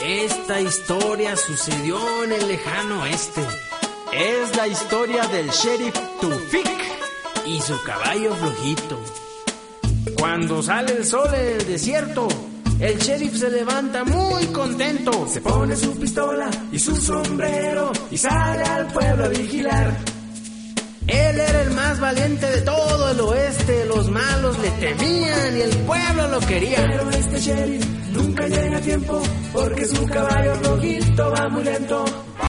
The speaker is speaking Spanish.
Esta historia sucedió en el lejano oeste. Es la historia del sheriff Tufik y su caballo flojito. Cuando sale el sol en el desierto, el sheriff se levanta muy contento. Se pone su pistola y su sombrero y sale al pueblo a vigilar. Él era el más valiente de todo el oeste. Los malos le temían y el pueblo lo quería. Pero este sheriff nunca llega a tiempo porque su caballo flojito va muy lento.